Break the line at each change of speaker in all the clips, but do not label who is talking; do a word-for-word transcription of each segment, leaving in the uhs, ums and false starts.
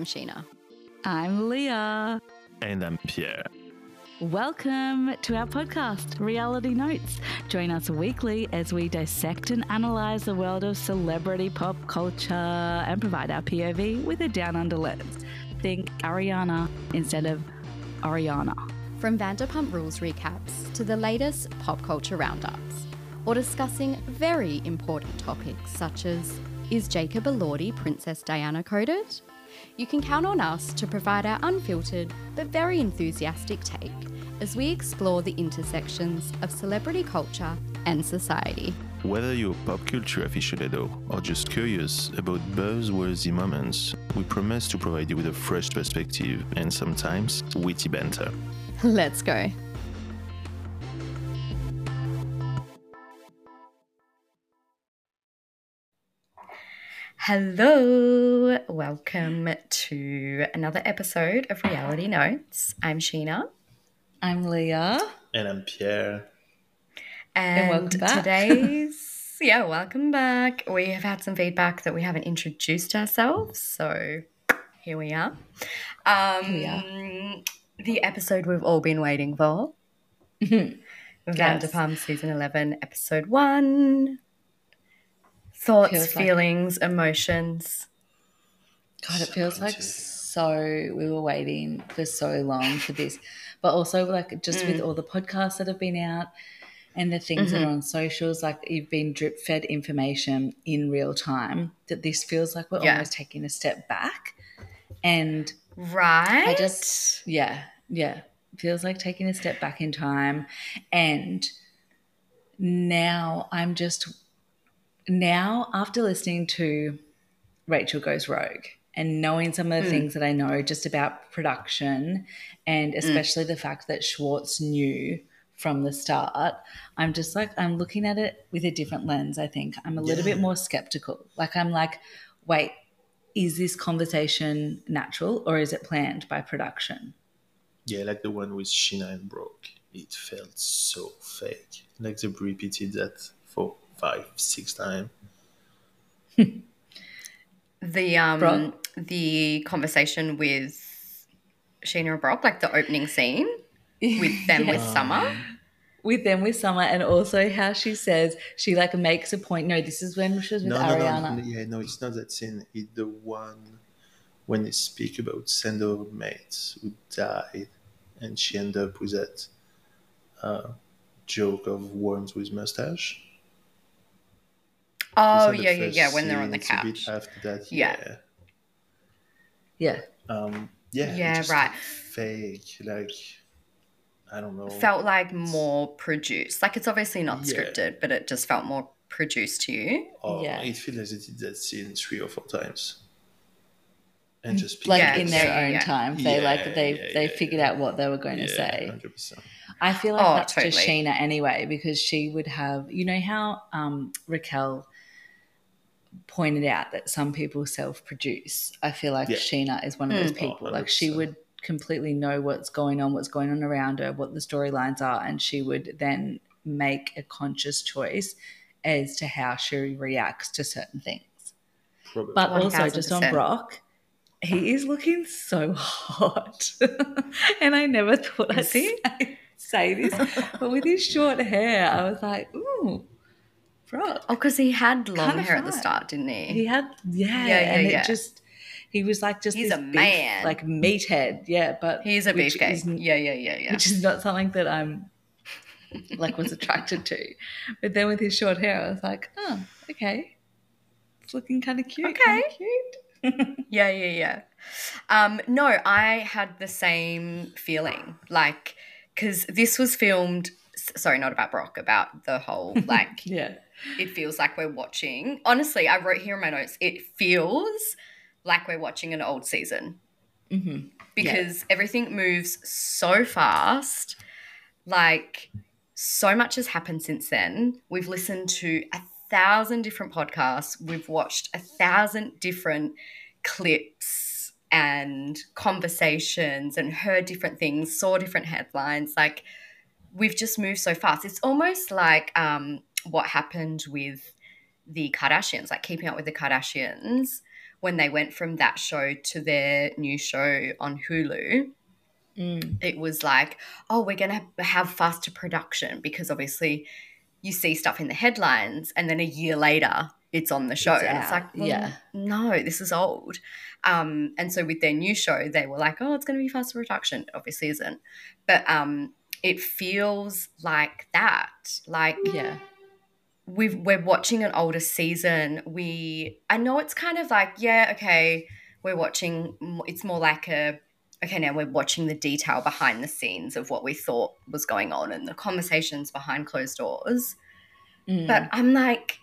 I'm Sheena.
I'm Leah.
And I'm Pierre.
Welcome to our podcast, Reality Notes. Join us weekly as we dissect and analyse the world of celebrity pop culture and provide our P O V with a down-under lens. Think Ariana instead of Ariana.
From Vanderpump Rules recaps to the latest pop culture roundups, or discussing very important topics such as, is Jacob Elordi Princess Diana coded? You can count on us to provide our unfiltered but very enthusiastic take as we explore the intersections of celebrity culture and society.
Whether you're a pop culture aficionado or just curious about buzzworthy moments, we promise to provide you with a fresh perspective and sometimes witty banter.
Let's go. Hello, welcome to another episode of Reality Notes. I'm Sheena.
I'm Leah.
And I'm Pierre.
And,
and welcome back.
today's, yeah, welcome back. We have had some feedback that we haven't introduced ourselves, so here we are. Um,
here we are.
The episode we've all been waiting for.
Yes.
Vanderpump Season eleven, Episode one. Thoughts,
feels
feelings,
like,
emotions.
God, it feels like so we were waiting for so long for this. But also like just mm. with all the podcasts that have been out and the things mm-hmm. that are on socials, like you've been drip fed information in real time, that this feels like we're yeah. almost taking a step back. And
right.
I just yeah, yeah. Feels like taking a step back in time. And now I'm just Now, after listening to Rachel Goes Rogue and knowing some of the mm. things that I know just about production and especially mm. the fact that Schwartz knew from the start, I'm just like, I'm looking at it with a different lens, I think. I'm a yeah. little bit more skeptical. Like, I'm like, wait, is this conversation natural or is it planned by production?
Yeah, like the one with Sheena and Brooke. It felt so fake. Like they've repeated that for five, six times.
the um
Brock?
the conversation with Sheena and Brock, like the opening scene with them
yes.
with Summer.
With them with Summer, and also how she says she like makes a point. No, this is when she was with
no,
Ariana.
No, no, yeah, no, it's not that scene. It's the one when they speak about Sando mates who died, and she ended up with that uh, joke of worms with mustache.
Oh, yeah, yeah, yeah, when they're on the couch.
A bit after that,
yeah.
Yeah.
Yeah. Um, yeah,
yeah
just
right.
Fake, like, I don't know.
Felt like more produced. Like, it's obviously not
yeah.
scripted, but it just felt more produced to you.
Oh,
yeah.
It feels as if it did that scene three or four times. And just
like
yeah,
in their
yeah,
own
yeah.
time. They
yeah,
like they
yeah,
they
yeah,
figured
yeah.
out what they were going
yeah,
to say.
one hundred percent.
I feel like
oh,
that's
totally.
just Sheena anyway, because she would have, you know how um, Raquel pointed out that some people self-produce. I feel like
yeah.
Sheena is one of those people.
Oh,
like she would completely know what's going on, what's going on around her, what the storylines are, and she would then make a conscious choice as to how she reacts to certain things.
Probably.
But
one
also
thousand percent.
just on Brock, he is looking so hot. And I never thought I'd say, say this, but with his short hair, I was like, ooh, Brock.
Oh, because he had long
Kind of
hair at the
fine.
start, didn't he?
He had, yeah,
Yeah, yeah,
and
yeah.
it just, he was like just
He's
this
a
beef,
man.
like meathead, yeah, but
He's a
which
beefcake.
isn't-
Yeah, yeah, yeah, yeah.
Which is not something that I'm like was attracted to. But then with his short hair, I was like, oh, okay. It's looking kind of cute.
Okay.
Kind of cute.
yeah, yeah, yeah. Um, no, I had the same feeling, like, because this was filmed, sorry, not about Brock, about the whole, like,
yeah.
It feels like we're watching, honestly, I wrote here in my notes, it feels like we're watching an old season.
Mm-hmm.
Because
yeah.
everything moves so fast, like, so much has happened since then. We've listened to a thousand different podcasts. We've watched a thousand different clips and conversations and heard different things, saw different headlines. Like, we've just moved so fast. It's almost like um, what happened with the Kardashians, like Keeping Up with the Kardashians, when they went from that show to their new show on Hulu,
Mm.
it was like, oh, we're going to have faster production because obviously you see stuff in the headlines and then a year later it's on the show.
It's
and it's
out,
like, well,
yeah.
no, this is old. Um, and so with their new show, they were like, oh, it's going to be faster production. It obviously isn't. But um, it feels like that. Like
Yeah.
we've, we're watching an older season. We, I know it's kind of like, yeah, okay, we're watching, it's more like a, okay, now we're watching the detail behind the scenes of what we thought was going on and the conversations behind closed doors.
Mm.
But I'm like,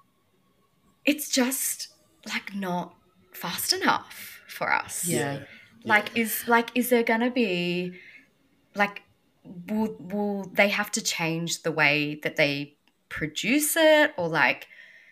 it's just like not fast enough for us.
Yeah.
Like, is like, is there gonna be like, will will they have to change the way that they produce it, or like,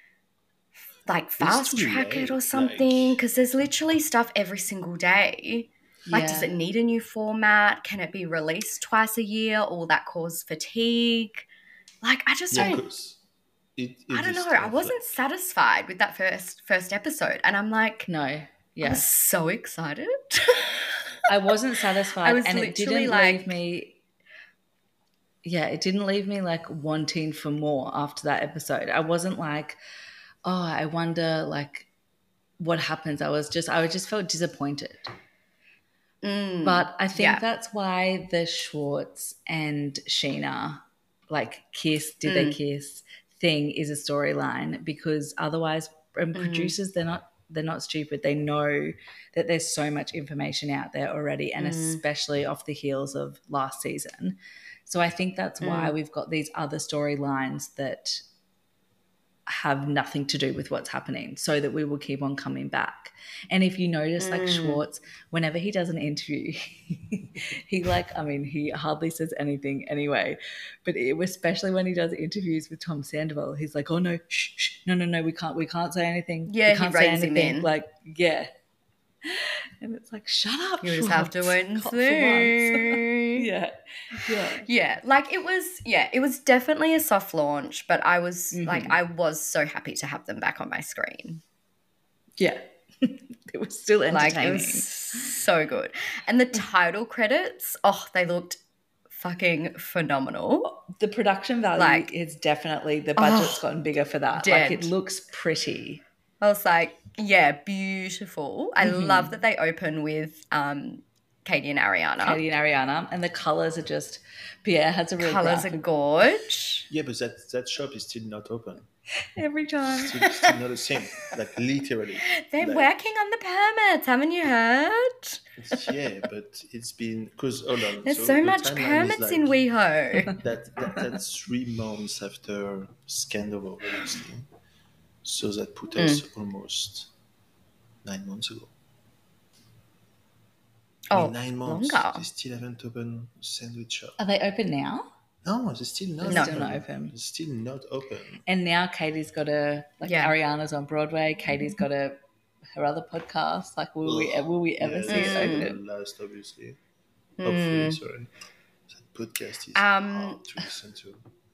like fast
too
track it or
late,
something?
like-
Because there's literally stuff every single day. Like,
Yeah.
does it need a new format? Can it be released twice a year? Or will that cause fatigue? Like, I just
Yeah,
don't.
'cause it,
I
it
don't
is
know. I
tough,
wasn't
like-
satisfied with that first first episode, and I'm like,
No.
I
Yeah.
was so excited.
I wasn't satisfied,
I was
and it
literally
didn't
like-
leave me. Yeah, it didn't leave me like wanting for more after that episode. I wasn't like, oh, I wonder like what happens. I was just, I just felt disappointed.
Mm,
But I think
yeah.
that's why the Schwartz and Sheena, like kiss, did they
Mm.
kiss thing is a storyline, because otherwise, and
Mm.
producers, they're not they're not stupid. They know that there's so much information out there already, and
Mm.
especially off the heels of last season. So I think that's why
Mm.
we've got these other storylines that have nothing to do with what's happening, so that we will keep on coming back. And if you notice, like
Mm.
Schwartz, whenever he does an interview, he like, I mean, he hardly says anything anyway, but it, especially when he does interviews with Tom Sandoval, he's like, oh no, shh, shh, no, no, no, we can't, we can't say anything.
Yeah,
we
he
can't say
reins him
anything.
in.
Like, yeah. And it's like, shut up.
You just have to
Schwartz.
wait and
God, for once.
see.
yeah. Yeah.
Yeah, like it was, yeah, it was definitely a soft launch, but I was like,
Mhm.
I was so happy to have them back on my screen.
Yeah. It was still
Like,
entertaining.
it was so good. And the title credits, oh, they looked fucking phenomenal.
The production value
Like-
is definitely, the budget's
Oh,
gotten bigger for that.
dead.
Like, it looks pretty.
I was like, yeah, beautiful. I
Mhm.
love that they open with um, Katie and Ariana.
Katie and Ariana, and the colors are just, Pierre has a real
Colours
graphic
are gorge.
Yeah, but that, that shop is still not open.
every time.
Still, still not the same. Like literally.
They're
Like-
working on the permits, haven't you heard?
Yeah, but it's been because hold on.
There's
so
so,
the
much
timeline is
permits
like-
in WeHo.
That, that that's three months after Scandal, obviously. So that put us
Mm.
almost nine months ago. I
Oh,
mean, nine months.
longer.
They still haven't opened sandwich shop.
Are they open now?
No, they're still not.
They're
open.
still not open.
They're still not open.
And now Katie's got a, like
Yeah.
Ariana's on Broadway, Katie's got a, her other podcast. Like, will we, will we ever
Yeah,
see it
that's
open?
the last, obviously.
Mm.
Hopefully, sorry. That podcast is
Um,
hard to listen to.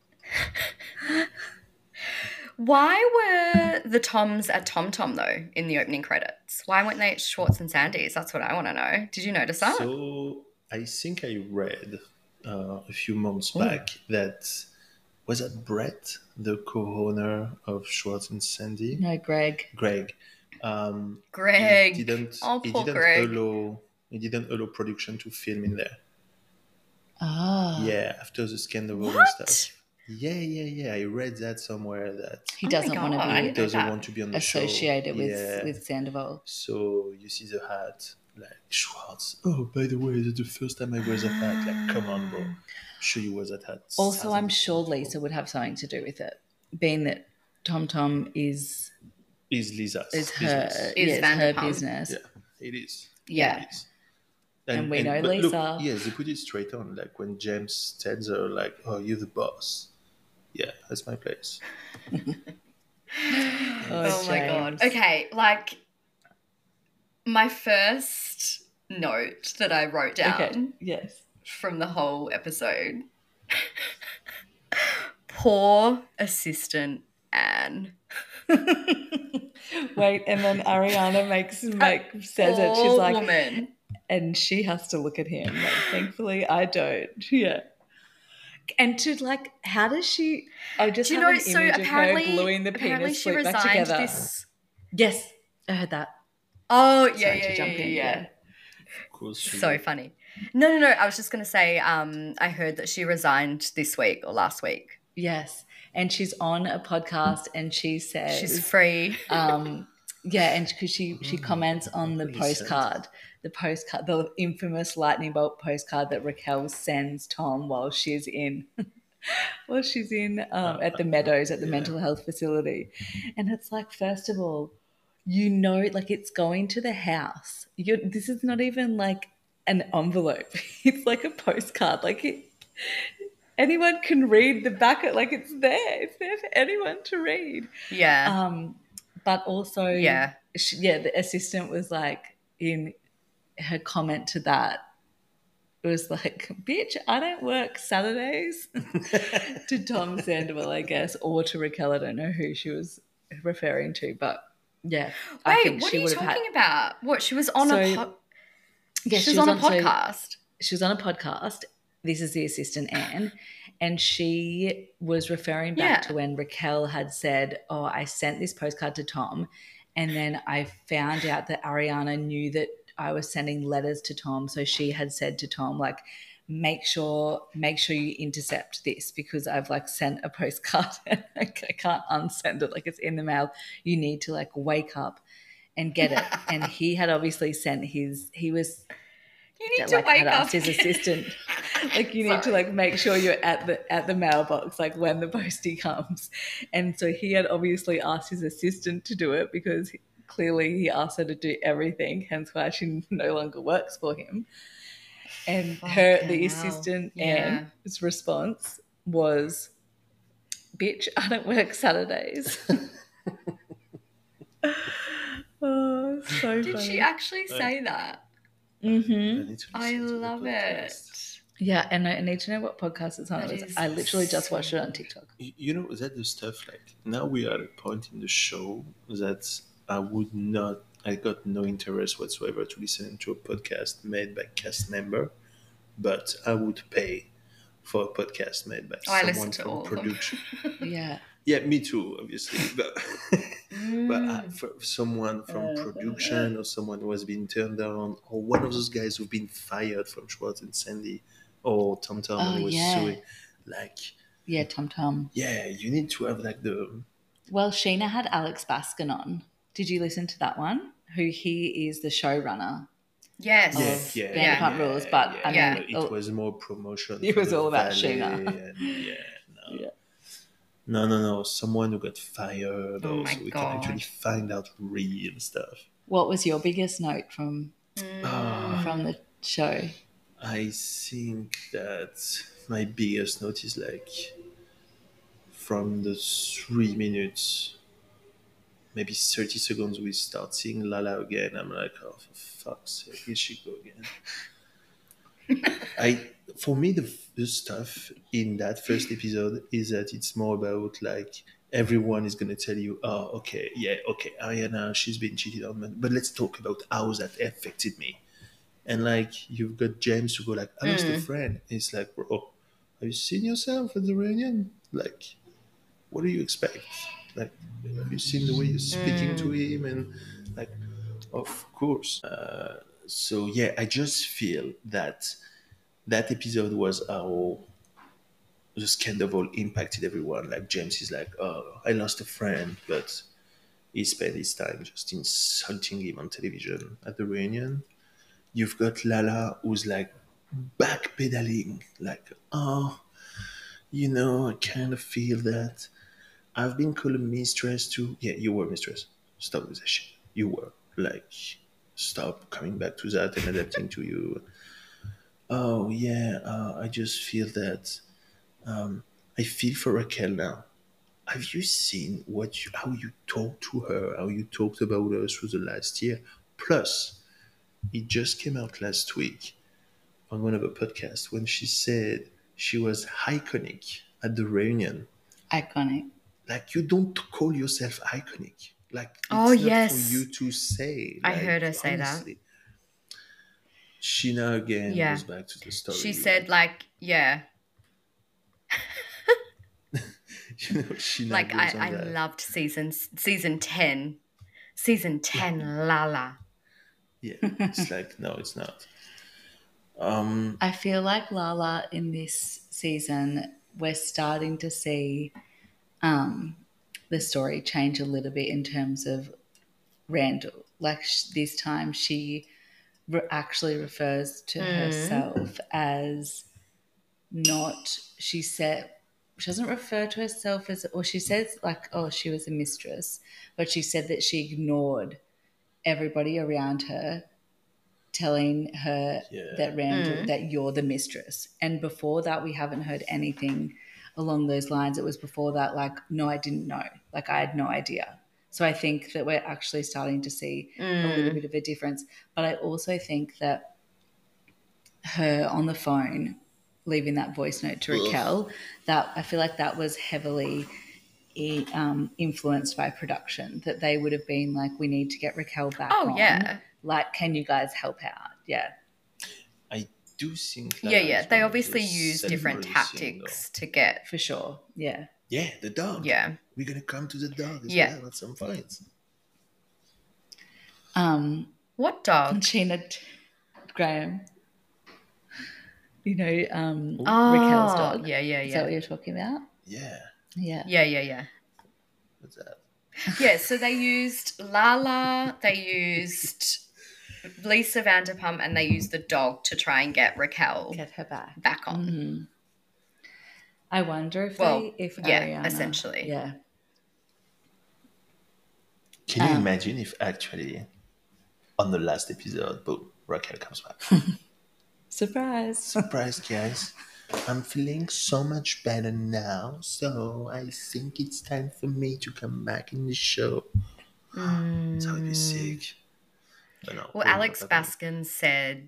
Why were the Toms at Tom Tom though in the opening credits? Why weren't they at Schwartz and Sandy's? That's what I want to know. Did you notice that?
So I think I read uh, a few months
Ooh.
back that was that Brett, the co-owner of Schwartz and Sandy,
No, Greg.
Greg. Um,
Greg.
He didn't.
Oh,
he
poor
didn't
Greg.
allow. He didn't allow production to film in there.
Ah.
Yeah, after the scandal and
What?
stuff. Yeah, yeah, yeah. I read that somewhere that
He
Oh my
doesn't want
God.
to
I
he
didn't know
doesn't
that.
want to be on
be
the show.
associated with,
Yeah.
with Sandoval.
So you see the hat, like Schwartz. Oh, by the way, that's the first time I wear that hat. Like, come on, bro. Sure, you wear that hat.
Also, I'm
thousand
sure
times,
Lisa
bro.
would have something to do with it, being that Tom Tom is
Is Lisa's
is her
business.
Is
yeah, it's her
Vanderpump.
business.
Yeah, it is.
Yeah.
It is.
And we know
but look,
Lisa.
yes, they put it straight on. Like when James tells her, like, "Oh, you're the boss." Yeah, that's my place.
Oh,
Oh my god.
James.
Okay, like my first note that I wrote down
Okay. Yes.
from the whole episode. Poor assistant Anne.
Wait, and then Ariana makes make says it. She's
Poor
like,
woman.
and she has to look at him. Like, thankfully, I don't. Yeah. And to like, how does she? I just
Do you
have
know?
an
So
image of her
apparently,
gluing the
apparently
penis
she
flute back
resigned
together.
this.
Yes, I heard that.
Oh yeah,
Sorry
yeah,
to jump
yeah,
in.
yeah,
Yeah.
yeah.
Of course, she
So
would.
funny. No, no, no. I was just gonna say. Um, I heard that she resigned this week or last week.
Yes, and she's on a podcast, and she says
She's free.
um, yeah, and because she she
Oh,
comments on the
what really sad.
postcard, the postcard, the infamous lightning bolt postcard that Raquel sends Tom while she's in, while she's in um, at the Meadows at the
Yeah.
mental health facility, and it's like, first of all, you know, like it's going to the house. You this is not even like an envelope; it's like a postcard. Like it, anyone can read the back. Of, like it's there. It's there for anyone to read.
Yeah.
Um, but also,
Yeah.
she, yeah, the assistant was like, in her comment to that, it was like, bitch, I don't work Saturdays to Tom Sandoval, I guess, or to Raquel. I don't know who she was referring to, but yeah, I
Wait,
think
what
she
are you
would have
talking
had.
about? What, she was on a
So,
po-
Yeah,
she was on a
so
podcast.
she was on a podcast. This is the assistant Anne, and she was referring back
Yeah.
to when Raquel had said, "Oh, I sent this postcard to Tom, and then I found out that Ariana knew that I was sending letters to Tom, so she had said to Tom, like, make sure, make sure you intercept this because I've like sent a postcard and I can't unsend it, like it's in the mail. You need to like wake up and get it." And he had obviously sent his. He was.
You need
That,
to
like,
wake
had
up.
asked his assistant, like, you need to like make sure you're at the at the mailbox, like when the postie comes. And so he had obviously asked his assistant to do it because clearly he asked her to do everything, hence why she no longer works for him. And her,
Fucking
the
hell.
assistant
Yeah.
Anne's response was, "Bitch, I don't work Saturdays." Oh, so
Did
funny.
she actually say that?
Mm-hmm.
I need to
I
listen to the
love
podcast.
it.
Yeah, and I need to know what podcast it's on.
That
It was-
is
I literally just
so
watched it on TikTok.
Y- You know, that the stuff like now we are at a point in the show that I would not, I got no interest whatsoever to listen to a podcast made by cast member, but I would pay for a podcast made by
Oh, I listen
someone
to
from
all of them.
production.
Yeah.
Yeah, me too, obviously, but but uh,
Mm.
for someone from production or someone who has been turned down, or one of those guys who've been fired from Schwartz and Sandy, or Tom Tom
Oh,
who was
yeah.
suing, like,
Yeah, Tom Tom.
yeah, you need to have like the
Well, Sheena had Alex Baskin on. Did you listen to that one? Who he is the showrunner.
Yes.
yeah,
of
yeah,
Vanderpump
yeah,
Rules, but
yeah,
I
Yeah.
mean,
it was more promotion.
It
for
was
the
all about
valet
Sheena.
and yeah, no.
Yeah.
no, no, no, someone who got fired,
Oh
or
my
so we
God.
can actually find out real stuff.
What was your biggest note from
Ah.
from the show?
I think that my biggest note is like from the three minutes, maybe thirty seconds, we start seeing Lala again. I'm like, oh, for fuck's sake, here she go again. I, for me, the, the stuff in that first episode is that it's more about like everyone is going to tell you, oh, okay, yeah, okay, Ariana, she's been cheated on, but let's talk about how that affected me. And like you've got James to go like, I lost a friend. It's like, bro, have you seen yourself at the reunion? Like, what do you expect? Like, have you seen the way you're speaking to him? And like, of course. Uh, so yeah, I just feel that that episode was how the scandal impacted everyone. Like James is like, oh, I lost a friend, but he spent his time just insulting him on television at the reunion. You've got Lala who's like backpedaling, like, oh, you know, I kind of feel that I've been called a mistress too. Yeah, you were mistress. Stop with that shit. You were. Like, stop coming back to that and adapting to you. Oh, yeah, uh, I just feel that um, I feel for Raquel now. Have you seen what you, how you talked to her, how you talked about her through the last year? Plus, it just came out last week on one of her podcasts when she said she was iconic at the reunion.
Iconic.
Like, you don't call yourself iconic. Like, it's
Oh,
not
yes.
for you to say.
I
like,
heard her say that.
honestly. Sheena again
Yeah.
goes back to the story.
She said, like, yeah,
you know, Sheena
like I,
goes on
I
that.
loved season season ten, season ten, Lala.
Yeah, it's like, no, it's not. Um,
I feel like Lala in this season, we're starting to see um, the story change a little bit in terms of Randall. Like sh- this time, she re- actually refers to herself as not. She said she doesn't refer to herself as, or she says like, oh, she was a mistress, but she said that she ignored everybody around her telling her
Yeah.
that Randall that you're the mistress. And before that, we haven't heard anything along those lines. It was before that, like, no, I didn't know. Like, I had no idea. So I think that we're actually starting to see a little bit of a difference. But I also think that her on the phone leaving that voice note to Raquel, that I feel like that was heavily um, influenced by production, that they would have been like, we need to get Raquel back
Oh,
on.
yeah.
Like, can you guys help out? Yeah.
I do think.
Yeah,
Lala
yeah.
is
They
one of
obviously
those
use different
self-policing,
tactics to get.
For sure. Yeah.
though. Yeah, the dog.
Yeah.
We're gonna come to the dog as
Yeah.
well at some point.
Um,
What dog?
Sheena T- Graham. You know, um,
Oh,
Raquel's dog.
yeah, yeah,
Is that
yeah.
what you're talking about?
Yeah.
Yeah.
Yeah, yeah, yeah.
What's that?
Yeah, so they used Lala, they used Lisa Vanderpump, and they used the dog to try and get Raquel
Get her back.
back on.
Mm-hmm. I wonder if
Well,
they, if
yeah,
Ariana,
essentially.
Yeah.
Can you
Um,
imagine if actually on the last episode, boom, Raquel comes back?
Surprise.
Surprise, guys. I'm feeling so much better now, so I think it's time for me to come back in the show.
Mm.
That would be sick. But no,
Well,
will
Alex
not happen.
Baskin said,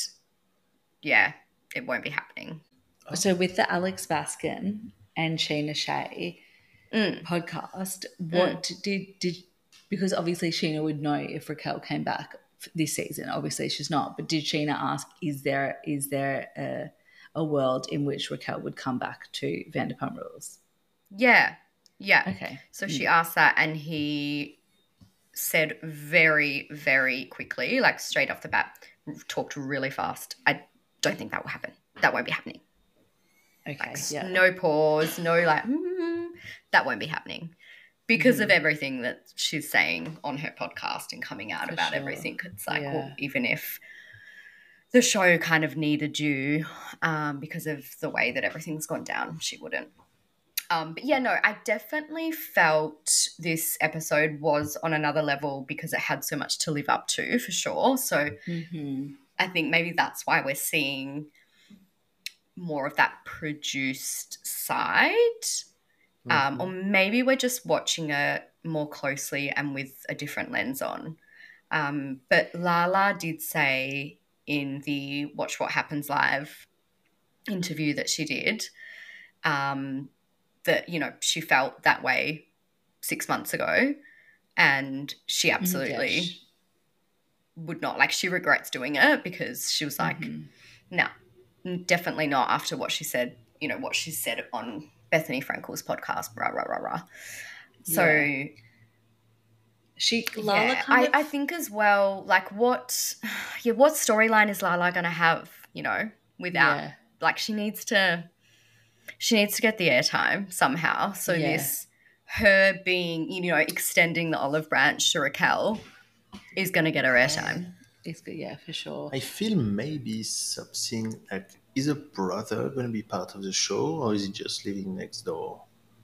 yeah, it won't be happening.
So with the Alex Baskin and Sheena Shea
Mm.
podcast, what did did because obviously Sheena would know if Raquel came back f- this season. Obviously she's not, but did Sheena ask, is there is there a, a world in which Raquel would come back to Vanderpump Rules?
Yeah, yeah.
Okay.
So she asked that, and he said very, very quickly, like straight off the bat, talked really fast. I don't think that will happen. That won't be happening.
Okay.
Like,
Yeah.
no pause, no like, mm, that won't be happening because of everything that she's saying on her podcast and coming out
For
about
sure.
everything. It's like,
Yeah.
well, even if the show kind of needed you um, because of the way that everything's gone down, she wouldn't. Um, but yeah, no, I definitely felt this episode was on another level because it had so much to live up to, for sure. So
Mm-hmm.
I think maybe that's why we're seeing more of that produced side. Um, or maybe we're just watching it more closely and with a different lens on. Um, but Lala did say in the Watch What Happens Live interview that she did um, that, you know, she felt that way six months ago and she absolutely
Yes.
would not. Like, she regrets doing it because she was like, no, definitely not after what she said, you know, what she said on Bethany Frankel's podcast, rah, rah, rah, rah. So,
Yeah. She Lala
yeah,
kind
I,
of
I think as well, like what, yeah, what storyline is Lala going to have, you know, without,
Yeah.
like she needs to, she needs to get the airtime somehow. So
Yeah.
this, her being, you know, extending the olive branch to Raquel is going to get her airtime.
It's good, yeah, for sure.
I feel maybe something like, is a brother going to be part of the show, or is he just living next door?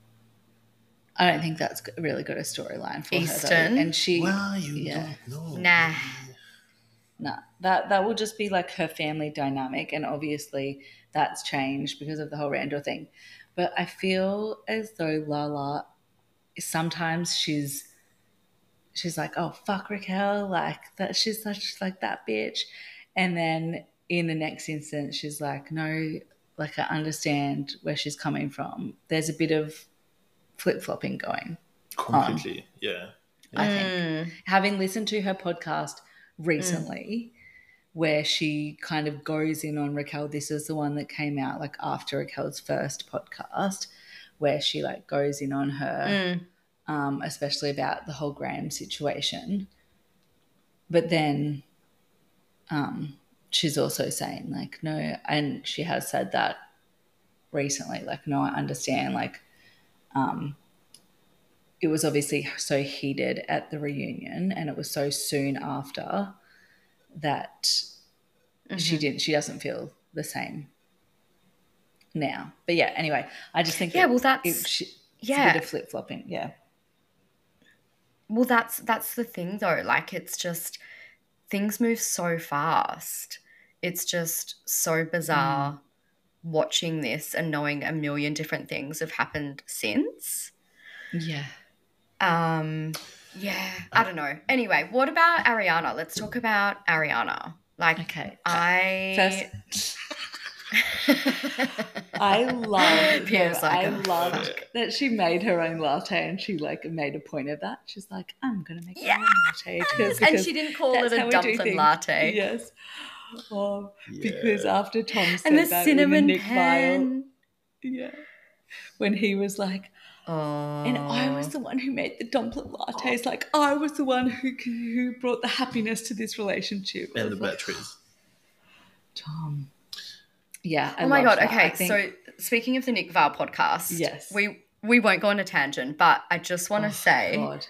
I don't think that's g- really got a storyline for her
Eastern?
though. And she,
Well, you
yeah.
don't know.
Nah.
nah, that that will just be like her family dynamic, and obviously that's changed because of the whole Randall thing. But I feel as though Lala, sometimes she's she's like, oh fuck Raquel, like that, she's such like that bitch, and then in the next instance she's like, no, like I understand where she's coming from. There's a bit of flip flopping going.
Completely, yeah.
I think.
Mm.
Having listened to her podcast recently, where she kind of goes in on Raquel, this is the one that came out like after Raquel's first podcast, where she like goes in on her,
Mm.
um, especially about the whole Graham situation. But then um, she's also saying like, no, and she has said that recently, like, no, I understand, like, um, it was obviously so heated at the reunion and it was so soon after that
Mm-hmm.
she didn't, she doesn't feel the same now. But yeah, anyway, I just think
Yeah,
that
well, that's-
it, she, it's
yeah.
a bit of flip-flopping. Yeah.
Well, that's that's the thing though. Like, it's just things move so fast. It's just so bizarre
Mm.
watching this and knowing a million different things have happened since.
Yeah.
Um, yeah, I don't know. Anyway, what about Ariana? Let's talk about Ariana. Like,
Okay.
I...
First, I love
Pierre's
her.
like,
I
oh,
loved
fuck.
that she made her own latte and she like made a point of that. She's like, I'm gonna make
Yeah.
my own latte because,
and
because
she didn't call
that's
it
how
a
we do
dumpling
things.
latte.
Yes. Oh, because
Yeah.
after Tom said
And the
that
cinnamon
in the Nick
pen.
Viall, yeah, when he was like,
Oh.
and I was the one who made the dumpling lattes. Like I was the one who who brought the happiness to this relationship. I
And the
was like,
batteries.
Tom. Yeah. I
Oh my
loved
God.
that. I
Okay.
think-
So speaking of the Nick Viall podcast,
Yes.
we, we won't go on a tangent, but I just want to
Oh,
say
God.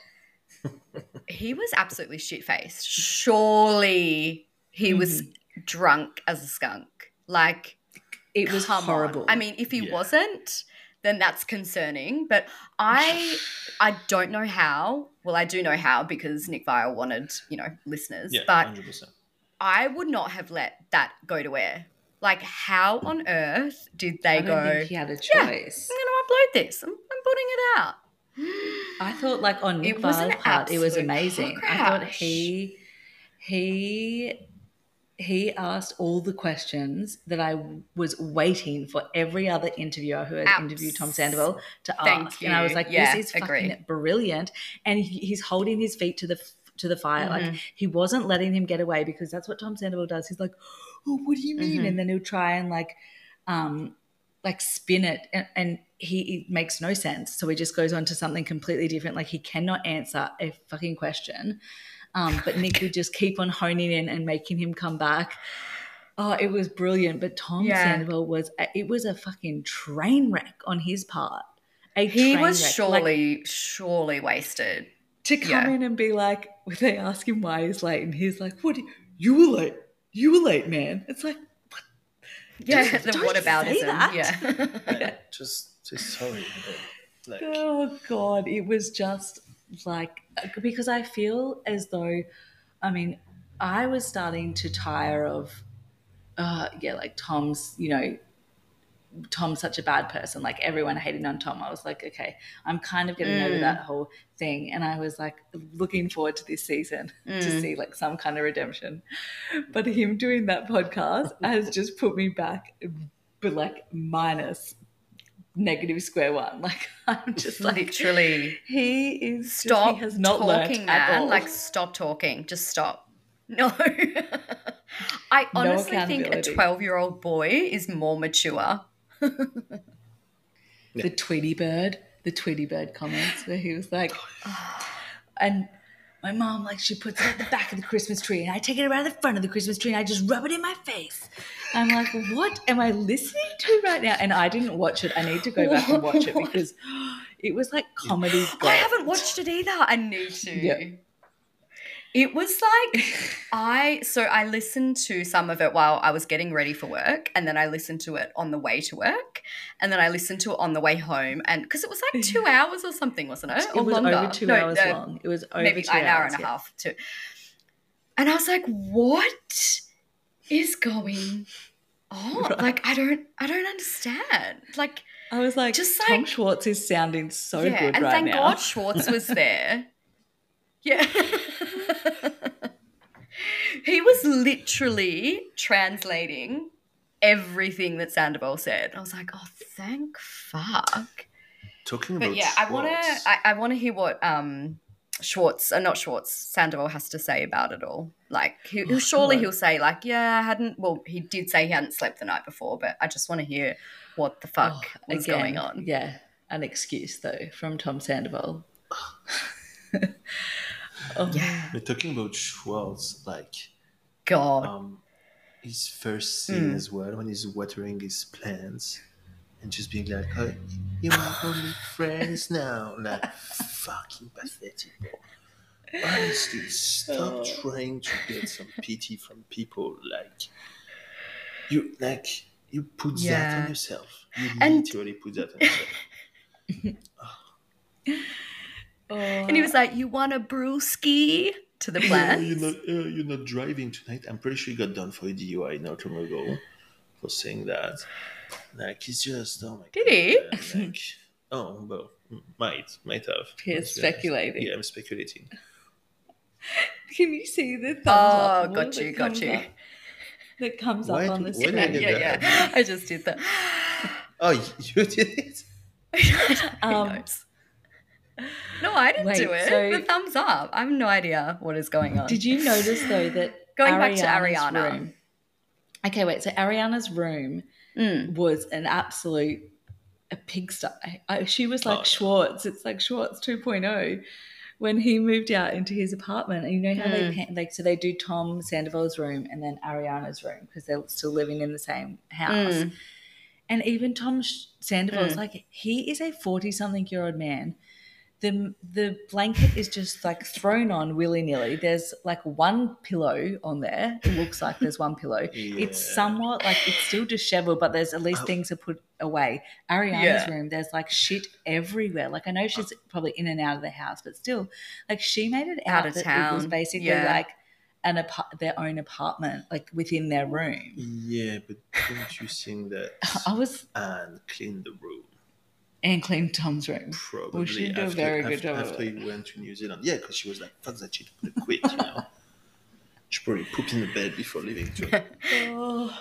he was absolutely shit-faced. Surely he was
Mm-hmm.
drunk as a skunk. Like,
It was
come
horrible.
on. I mean, if he
Yeah.
wasn't, then that's concerning. But I I don't know how. Well, I do know how because Nick Viall wanted, you know, listeners.
Yeah,
but
one hundred percent.
I would not have let that go to air. Like, how on earth did they
I don't
go,
think he had a
Yeah.
choice.
I'm going to upload this. I'm, I'm putting it out.
I thought, like on Nick
It was an
Viall's part, it was
absolute
amazing.
car
I thought
crash.
he he he asked all the questions that I was waiting for every other interviewer who had
Abs-
interviewed Tom Sandoval to
Thank
ask, and I was
you.
like,
Yeah,
"This is fucking
agree.
brilliant!" And he, he's holding his feet to the to the fire,
Mhm.
like he wasn't letting him get away because that's what Tom Sandoval does. He's like, "Oh, what do you mean?"
Mhm.
And then he'll try and like, um, like spin it, and, and he it makes no sense. So he just goes on to something completely different. Like he cannot answer a fucking question. Um, but Nick would just keep on honing in and making him come back. Oh, it was brilliant. But Tom
Yeah.
Sandoval was, it was a fucking train wreck on his part. A
He
train
was
wreck. Like,
surely, surely wasted.
to come
yeah.
in and be like, when they ask him why he's late, and he's like, "What? You were late. You were late, man." It's like,
Yeah,
Just
the
don't
whataboutism.
say that.
Yeah.
Yeah, just say sorry. Like,
oh God, it was just like, because I feel as though, I mean, I was starting to tire of, uh, yeah, like Tom's, you know, Tom's such a bad person. Like everyone hated on Tom. I was like, okay, I'm kind of getting over
Mm.
that whole thing. And I was like looking forward to this season to
Mm.
see like some kind of redemption. But him doing that podcast has just put me back, but like minus negative square one. Like I'm just like,
Literally.
he is
Stop
just, he has not learnt
talking,
at
man.
all.
Like, stop talking. Just stop. No. I
No
honestly think a
accountability.
twelve-year-old boy is more mature.
the Tweety Bird, the Tweety Bird comments where he was like, and my mom, like, she puts it at the back of the Christmas tree and I take it around the front of the Christmas tree and I just rub it in my face. I'm like, what am I listening to right now? And I didn't watch it. I need to go back and watch it because it was like comedy.
I
gold.
haven't watched it either. I need to.
Yeah.
It was like I so I listened to some of it while I was getting ready for work, and then I listened to it on the way to work, and then I listened to it on the way home, and because it was like two hours or something, wasn't it?
It
Or
was
longer.
over two
No,
hours
uh,
long. It was over
maybe
two
an hour
hours,
and a
yeah.
half too. And I was like, what is going on?
Right.
Like, I don't I don't understand. Like,
I was like,
Just
Tom
like-
Schwartz is sounding so
yeah,
good
and
right
thank
now.
God Schwartz was there. Yeah. He was literally translating everything that Sandoval said. I was like, oh, thank fuck.
talking
But
about
yeah, I want to
Schwartz,
I, I want to hear what um Schwartz, uh, not Schwartz, Sandoval has to say about it all. Like, he,
Oh,
surely
God.
he'll say, like, yeah, I hadn't, well, he did say he hadn't slept the night before, but I just want to hear what the fuck
Oh,
was
again,
going on.
Yeah, an excuse though from Tom Sandoval. Oh.
Yeah.
We're talking about Schwartz, like
God.
um, his first scene
Mm.
as well, when he's watering his plants and just being like, oh, "You're my only friends now." Like, fucking pathetic. Honestly, stop
Oh.
trying to get some pity from people. Like, you like you put that
Yeah.
on yourself. You
And-
literally put that on yourself.
Oh.
And he was like, you want a brewski to the
Yeah,
plants?
you're not, uh, you're not driving tonight. I'm pretty sure he got done for a D U I not long ago for saying that. Like, he's just, oh my
Did
God,
he?
man, like, oh, well, might, might have.
He's
Let's be honest.
speculating.
Yeah, I'm speculating.
Can you see the thumbs
Oh,
up?
got
that
you, got
comes
you.
up- That comes
Why
up on
do-
the
why do
Yeah,
I
screen.
get
yeah,
that?
yeah. I just did that.
Oh, you did it?
Who
Um,
knows? No, I didn't
wait,
do it.
so-
the thumbs up. I have no idea what is going on.
Did you notice though that
Going back to
Ariana's
Ariana.
room? Okay, wait. So Ariana's room
Mm.
was an absolute a pigsty. I, she was like
Oh.
Schwartz. It's like Schwartz two point oh when he moved out into his apartment. And you know how they
Mm.
pa- like so they do Tom Sandoval's room and then Ariana's room because they're still living in the same house.
Mm.
And even Tom Sh- Sandoval's
Mm.
like he is a forty-something-year-old man. The the blanket is just like thrown on willy-nilly. There's like one pillow on there. It looks like there's one pillow. It's
Yeah.
somewhat like it's still disheveled, but there's at least
Oh.
things are put away. Ariana's
Yeah.
room, there's like shit everywhere. Like I know she's probably in and out of the house, but still, like she made it
Out
out,
of
that it was
town.
basically
Yeah.
like an apart- their own apartment, like within their room.
Yeah, but don't you think that
I was
Anne cleaned the room?
and cleaned Tom's room.
Probably
Well, she did a
after,
very good
after,
job of
after
it.
he went to New Zealand. Yeah, because she was like, fuck that shit, put it quick, you know. She probably pooped in the bed before leaving too.
Oh.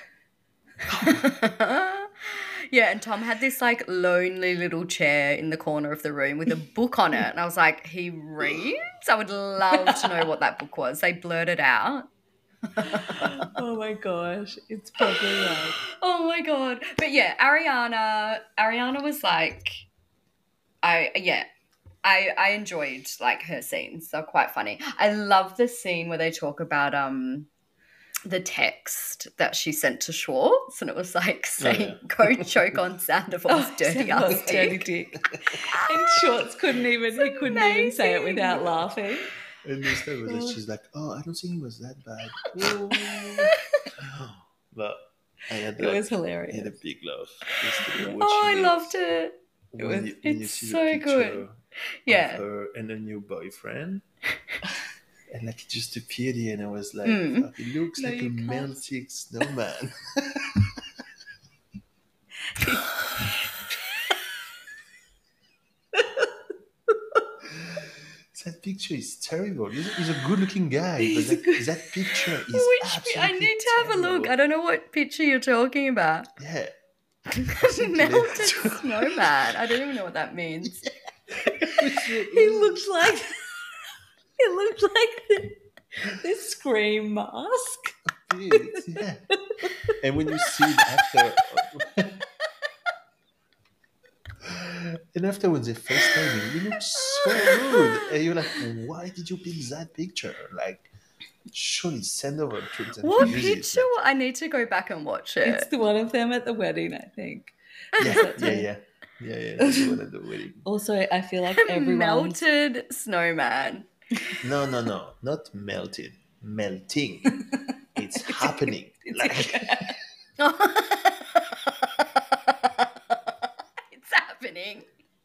Yeah, and Tom had this like lonely little chair in the corner of the room with a book on it. And I was like, he reads? I would love to know what that book was. They blurted out.
Oh my gosh, it's probably like
Oh my god. But yeah, Ariana Ariana was like I yeah. I I enjoyed like her scenes. They're quite funny. I love the scene where they talk about um the text that she sent to Schwartz, and it was like saying, "Go choke on Sandoval's dirty ass
Sandoval's dirty
dick."
dick. And Schwartz couldn't even he couldn't even say it
amazing.
without laughing.
And this time was like, she's like, oh, I don't think it was that bad. But I had
It
like,
was
I
hilarious.
had a big laugh. yesterday
Oh, I
watching
loved it.
When,
was-
you, when you
it's
see
so
the
good.
picture
Yeah.
of her and a new boyfriend. And like it just appeared here, and I was like,
Mm.
"Fuck, it looks
No,
like a
you can't.
melting snowman." That picture is terrible. He's, he's a good-looking guy, but
He's a
that,
good-
that picture is
Which
absolutely
I need to have a look.
terrible.
I don't know what picture you're talking about.
Yeah,
Melted snowman. I don't even know what that means.
He looked like he looked like the, the Scream mask.
Dude, yeah. And when you see it after, and after when they first time it, it looks so good, and you're like, why did you pick that picture? Like, surely send over to them.
What
to use it.
picture? I need to go back and watch it.
It's the one of them at the wedding, I think.
Yeah, yeah, yeah, yeah, yeah. That's the one at the wedding.
Also, I feel like everyone
Melted snowman.
No, no, no, not melted, melting. It's happening. Like,
It's happening.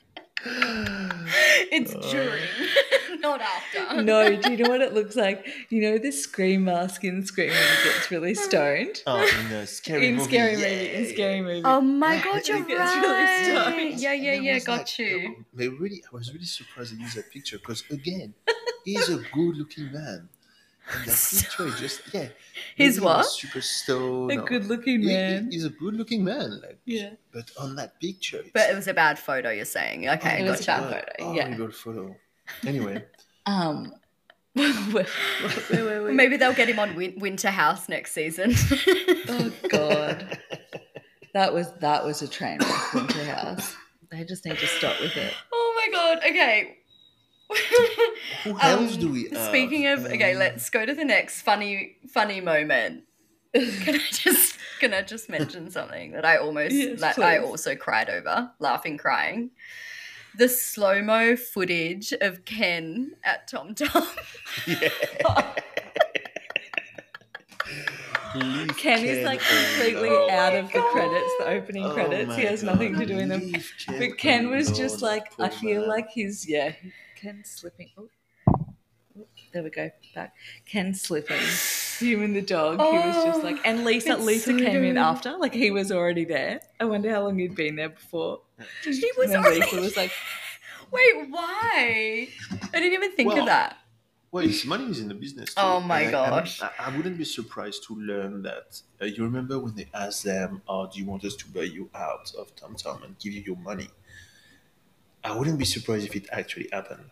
It's during, not after.
No, do you know what it looks like? You know the Scream mask in Scream when he gets really stoned?
oh, in a scary
In
movie.
Scary
yeah,
Movie, in
yeah.
Scary Movie.
Oh my
Yeah,
god,
it
you're
gets really
right.
stoned.
Yeah, yeah,
And I
yeah,
was
got
like,
you.
oh, they really, I was really surprised they used that picture because again, he's a good-looking man. And that picture is just yeah.
He's
maybe he
what?
was super stoned.
A
or-
good-looking
He- he-
man.
he's a good-looking man. Like,
Yeah.
But on that picture, it's,
But it was a bad photo, you're saying. Okay,
It was a
gotcha.
bad photo,
Oh,
yeah.
horrible photo. Anyway,
Um, where, where were we?
Maybe they'll get him on Win- Winter House next season.
Oh God, that was that was a train wreck, Winter House. They just need to stop with it.
Oh my God. Okay.
Who else do we have?
Speaking of, okay,
Um,
let's go to the next funny, funny moment. Can I just, can I just mention something that I almost,
Yes,
that I
please.
also cried over, laughing, crying. The slow mo footage of Ken at Tom Tom.
Yeah. Leave
Ken is like
Ken
completely
alone.
out of the credits, the opening
Oh
credits. He
my
has
God,
nothing to do in them.
leave Ken
But Ken was just
alone,
like, I
poor
feel
man.
like he's, yeah, Ken slipping. Oh, oh, there we go, back. Ken slipping. Him and the dog. He was just like, and Lisa,
it's
Lisa
so
came in
good.
after. Like he was already there. I wonder how long he'd been there before.
He was
And then
already.
Lisa was like,
Wait, why? I didn't even think
Well,
of that.
Well, his money is in the business too.
Oh my
And I- I'm-
gosh.
I, I wouldn't be surprised to learn that. Uh, you remember when they asked them, "Oh, do you want us to buy you out of TomTom and give you your money?" I wouldn't be surprised if it actually happened.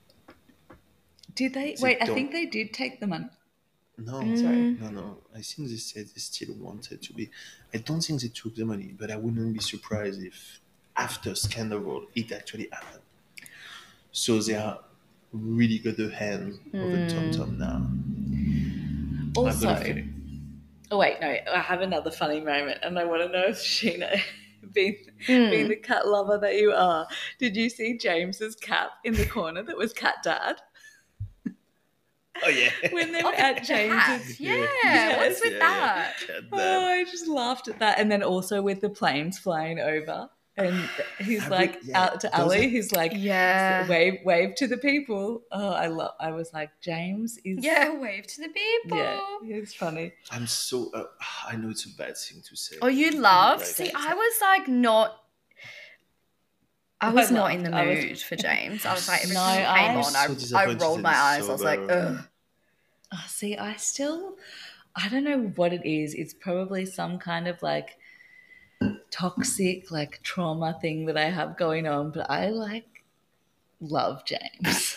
did they?
So
Wait, I
don't-
think they did take the money.
No,
Sorry.
no, no. I think they said they still wanted to be. I don't think they took the money, but I wouldn't be surprised if after Scandal it actually happened. So they are really got the hand over TomTom now. I've
Also,
got a feeling.
oh wait, no, I have another funny moment, and I want to know if Sheena, being, being the cat lover that you are, did you see James's cap in the corner that was Cat Dad?
Oh yeah.
When they
Oh,
were
the
at
hat.
James's.
Yeah,
Yes,
what's with
Yeah,
that?
yeah. Cat
Oh,
Dad.
I just laughed at that. And then also with the planes flying over. And he's
I
like
would- yeah,
out to
does
Ali.
it-
He's like,
Yeah.
wave, wave to the people. Oh, I love. I was like, James is.
Yeah, wave to the people.
Yeah, it's funny.
I'm so. Uh, I know it's a bad thing to say.
Oh, you love?
Like,
See, I was like not. I
I
was not
laughed.
in the
I was-
mood for James. I was like, every
No,
time he came
I-
on,
So
I, I
disappointed
rolled
that
my
he's
eyes. I was like,
sober.
ugh.
Oh, see, I still, I don't know what it is. It's probably some kind of like toxic, like trauma thing that I have going on. But I like love James.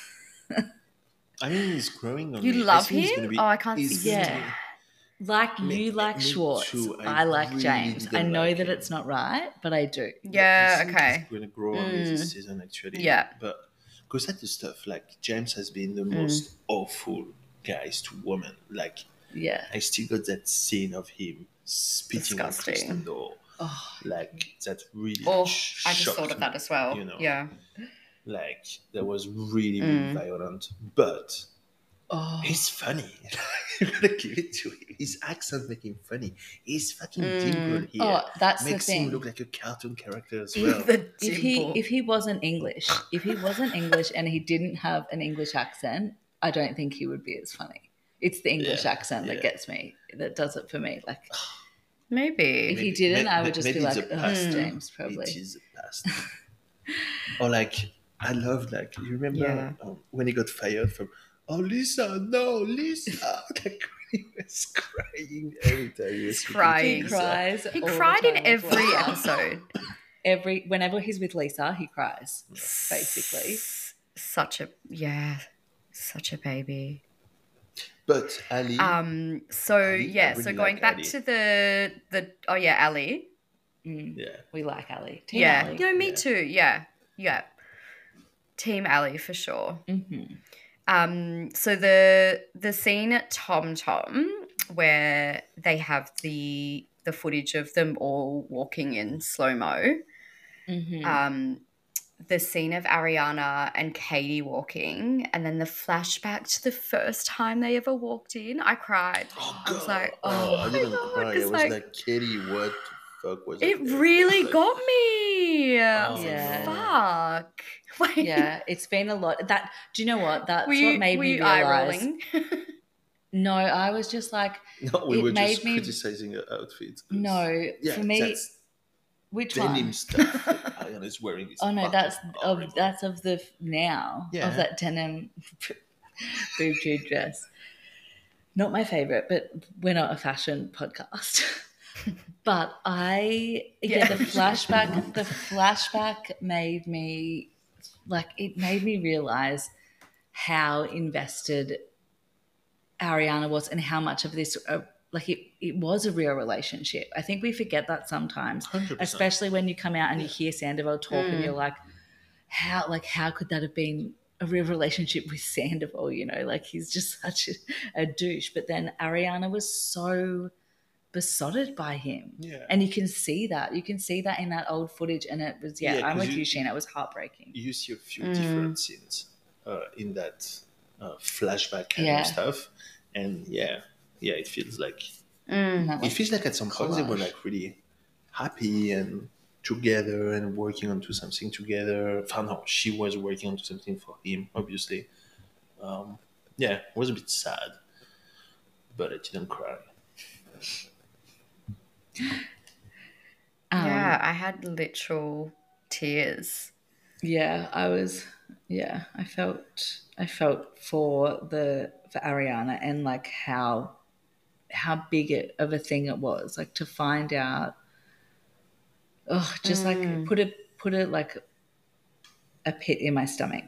I mean, he's growing on
You
me. I
love
think he's
him?
gonna be-
Oh, I can't
he's
see
gonna
Yeah.
be-
Like
Me-
you like
me
Schwartz.
too.
I,
I
like
really
James. I
didn't
know
like
that
him.
it's not right, but I do.
Yeah,
I think
okay.
He's going to grow on me this
Mm.
season, actually.
Yeah.
But because that's the stuff, like, James has been the
Mm.
most awful guys to women. Like,
Yeah.
I still got that scene of him spitting on
Disgusting.
Kristen Doll.
Oh,
Like, that really
Oh,
sh-
I just
shocked
thought of
me,
that as well.
You know?
Yeah.
Like, that was really, really
Mm.
violent. But
oh.
he's funny. You gotta give it to him. His accent make him funny. He's fucking
Mm.
dimpled here.
Oh, that's
Makes
the
him
thing.
look like a cartoon character as
If
well.
The
if he
dimple.
if he wasn't English, if he wasn't English and he didn't have an English accent, I don't think he would be as funny. It's the English
Yeah,
accent that
yeah.
gets me, that does it for me. Like
Maybe.
if he didn't, I would just
maybe
be
it's
like,
a
"Ugh,
past.
James, probably."
It is a past. Or like, I love like you remember
Yeah.
um, when he got fired from. Oh, Lisa, no, Lisa! Like when he was crying every time. He was
He's
speaking to
crying.
He
Lisa.
cries.
He
all the
cried in
time with
every
Lisa.
episode.
Every whenever he's with Lisa, he cries. Basically,
S- Such a, yeah, such a baby.
But Ali,
Um. So
Ali, I
yeah.
really
So going
like
back
Ali.
to the the oh yeah, Ali.
mm,
yeah,
we like Ali. Team
Yeah.
Ali.
No, me
Yeah.
too. Yeah. Yeah. Team Ali for sure.
Mm-hmm.
Um. So the the scene at Tom Tom where they have the the footage of them all walking in slow mo.
Mm-hmm.
Um. The scene of Ariana and Katie walking, and then the flashback to the first time they ever walked in. I cried.
Oh,
I was
God.
like,
oh,
oh
I
my
didn't
God,
cry. I
it's
was
like-
like, Katie, what the fuck was
It
that?
really
Like,
got me. I was
Oh,
like,
yeah.
fuck. Wait,
Yeah, it's been a lot. That do you know what? That's
were you,
what made
were
me
you eye
realize.
rolling?
No, I was just like,
No, we
It
were
made
just
me-
criticizing her outfit. 'cause-
no.
Yeah,
for me,
that's
which
denim
one?
stuff that Ariana's wearing. Is
Oh no,
fucking
that's
horrible.
of that's of the f- now
Yeah.
of that denim boob tube dress. Not my favorite, but we're not a fashion podcast. But I yeah,
Yeah.
the flashback the flashback made me like it made me realize how invested Ariana was and how much of this, uh, like it, it was a real relationship. I think we forget that sometimes,
one hundred percent.
especially when you come out and you hear Sandoval talk and
Mm.
you're like, how, like, how could that have been a real relationship with Sandoval? You know, like he's just such a, a douche. But then Ariana was so besotted by him.
Yeah.
And you can see that. You can see that in that old footage. And it was, yeah,
Yeah,
I'm
'cause
with
you-
you, Sheen. It was heartbreaking.
You see a few
Mm.
different scenes uh, in that uh, flashback kind
Yeah.
of stuff, and yeah, yeah, it feels like
Mm.
That,
it
like,
feels like at some point they were
collage.
like really happy and together and working onto something together. Oh, no, she was working onto something for him, obviously. Um, yeah, it was a bit sad, but I didn't cry.
Um,
Yeah, I had literal tears.
Yeah, I was. Yeah, I felt. I felt for the for Ariana and like how how big it of a thing it was. Like to find out. Oh, just like
Mm.
put it put it like a pit in my stomach.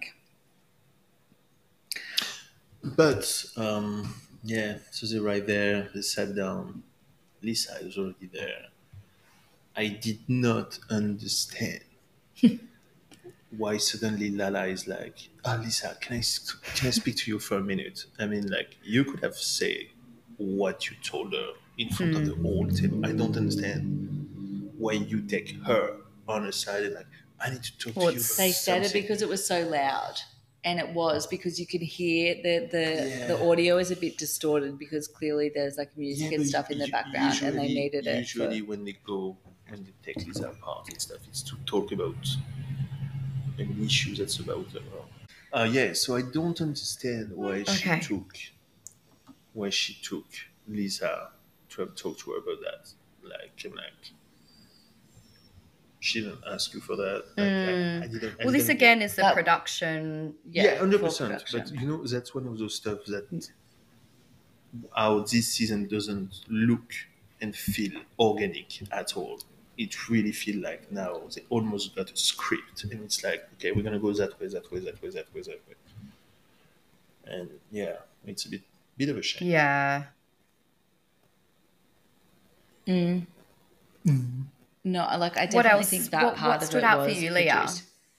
But um, yeah, so they're right there. They sat down. Lisa is already there. I did not understand why suddenly Lala is like, "Ah, Lisa, can I s- can I speak to you for a minute?" I mean, like you could have said what you told her in front of the whole table. I don't understand why you take her on a side and like, I need to talk
Well,
to you.
it's-
About
They said it
something."
because it was so loud, and it was because you could hear the the,
Yeah.
the audio is a bit distorted because clearly there's like music
Yeah,
and
but
stuff in the
u-
background, and they
usually-
needed it.
Usually,
For,
when they go, when they take Lisa apart and stuff, it's to talk about an issue that's about her. Uh, yeah, so I don't understand why she
Okay.
took, why she took Lisa to have talked to her about that. Like, I'm like, she didn't ask you for that. Like, I, I didn't. I
Well, this
didn't-
again is the
That-
production.
Yeah, hundred
for
percent. But
production.
you know, that's one of those stuff that how this season doesn't look and feel organic at all. It really feel like now they almost got a script, and it's like, okay, we're gonna go that way, that way, that way, that way, that way. And yeah, it's a bit, bit of a shame.
Yeah.
No, like I
What
definitely
else?
think that
What,
part
what
of
stood
it
out for
was
you, Leah?
produced.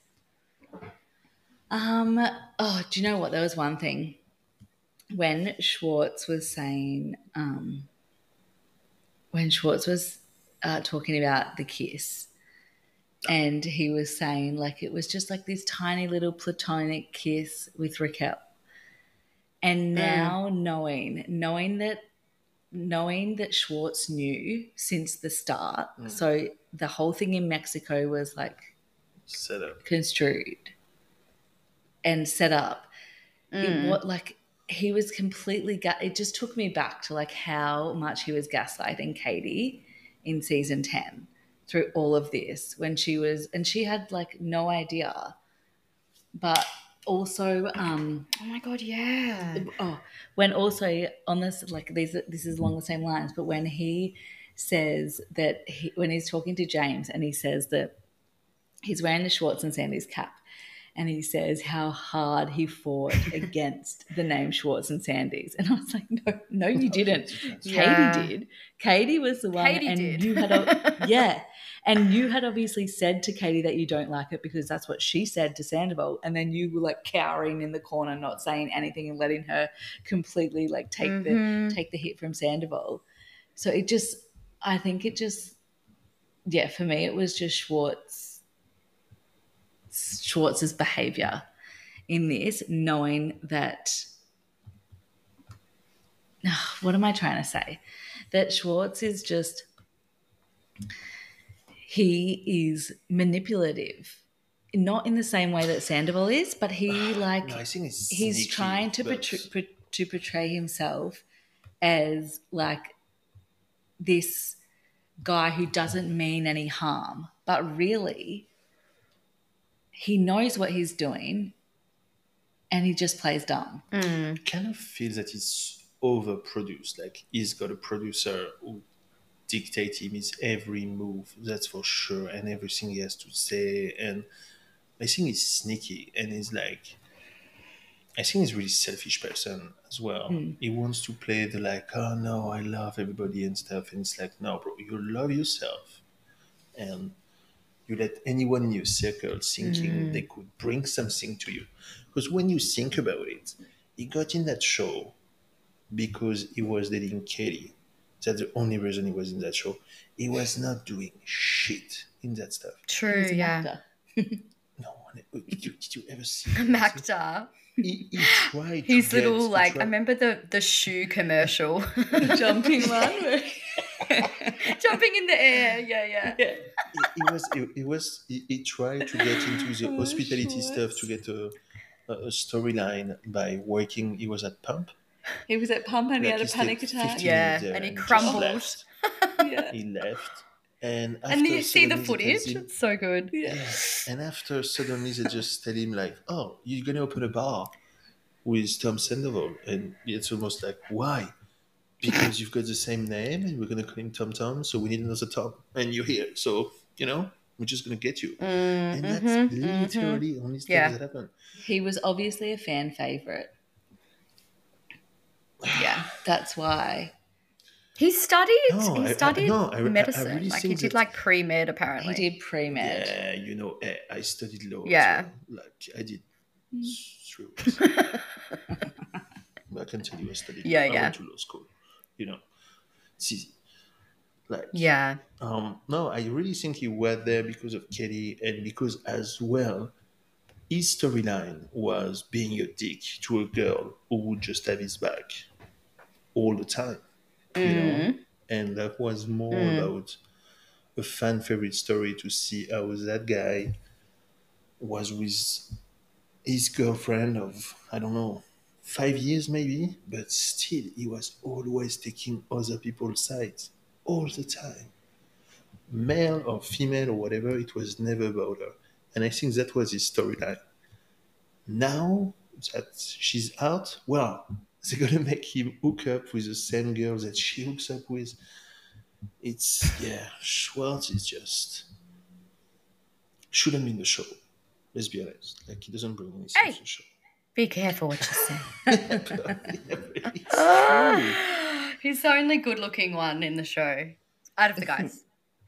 Um. Oh, do you know what? There was one thing when Schwartz was saying, um, when Schwartz was uh, talking about the kiss, and he was saying like it was just like this tiny little platonic kiss with Raquel, and now knowing, knowing that, knowing that Schwartz knew since the start, so the whole thing in Mexico was like
Set up.
construed and set up. It what like he was completely ga- it just took me back to like how much he was gaslighting Katie in season ten through all of this when she was and she had like no idea. But also um
Oh my god, yeah.
oh when also on this like these this is along the same lines, but when he says that he, when he's talking to James and he says that he's wearing the Schwartz and Sandy's cap, and he says how hard he fought against the name Schwartz and Sandy's. And I was like, no, no, you didn't.
Yeah.
Katie did. Katie was the one,
Katie
and
did.
you had, a, yeah, and you had obviously said to Katie that you don't like it because that's what she said to Sandoval, and then you were like cowering in the corner, not saying anything, and letting her completely like take
Mm-hmm.
the take the hit from Sandoval. So it just, I think it just, yeah, for me it was just Schwartz. Schwartz's behavior in this, knowing that what am I trying to say? That Schwartz is just he is manipulative. Not in the same way that Sandoval is, but he like
No, I think it's
he's
sneaky,
trying to
but-
portray, to portray himself as like this guy who doesn't mean any harm, but really he knows what he's doing and he just plays dumb.
Kind of feels that it's overproduced. Like he's got a producer who dictates him his every move, that's for sure, and everything he has to say. And I think he's sneaky, and he's like, I think he's a really selfish person as well.
Mm.
He wants to play the like, oh no, I love everybody and stuff. And it's like, no, bro, you love yourself. And you let anyone in your circle thinking
Mm.
they could bring something to you. Because when you think about it, he got in that show because he was dating Katie. That's the only reason he was in that show. He was not doing shit in that stuff.
True,
He's an
yeah.
actor.
No one. Did you, did you ever see?
Macta.
He, he tried.
His
to get,
little
he
like
tried-
I remember the the shoe commercial.
Jumping one.
Jumping in the air. Yeah, yeah.
Yeah.
he, he was he, he was he, he tried to get into the
Oh,
hospitality
shorts.
stuff to get a a, a storyline by working. He was at Pump.
He was at Pump and he
Like,
had a
stayed
panic attack.
fifteen
Yeah,
minutes there
and he
just
crumbled.
left.
Yeah.
He left, and after
And you see the
suddenly they
footage.
tells him-
It's so good.
Yeah.
yeah, and after suddenly they just tell him like, "Oh, you're gonna open a bar with Tom Sandoval," and it's almost like, "Why?" Because you've got the same name, and we're gonna call him Tom Tom, so we need another Tom, and you're here, so you know we're just gonna get you.
Mm,
And that's
mhm,
literally the only stuff
Yeah.
that happened.
He was obviously a fan favorite.
Yeah.
That's why.
He studied.
No, I-
he
I-
studied
no, I- I- I
medicine.
really
like he
think
did
that-
like pre med
He
apparently.
did pre-med.
Yeah, you know, eh, I studied law.
Yeah.
so, like I did
Mm.
three I can tell you I studied.
Yeah,
I
yeah.
went to law school. You know, it's easy. Like
Yeah.
Um, no, I really think he went there because of Kelly and because as well, his storyline was being a dick to a girl who would just have his back all the time, you know, and that was more
Mm.
about a fan favorite story to see how that guy was with his girlfriend of I don't know five years maybe, but still he was always taking other people's sides all the time. Male or female or whatever, it was never about her. And I think that was his storyline. Now that she's out, well, they're gonna make him hook up with the same girl that she hooks up with. It's yeah, Schwartz is just shouldn't be in the show. Let's be honest. Like he doesn't bring anything
Hey.
to the show.
Be careful what you say.
Yeah, but it's true.
He's the only good looking one in the show. Out of the guys.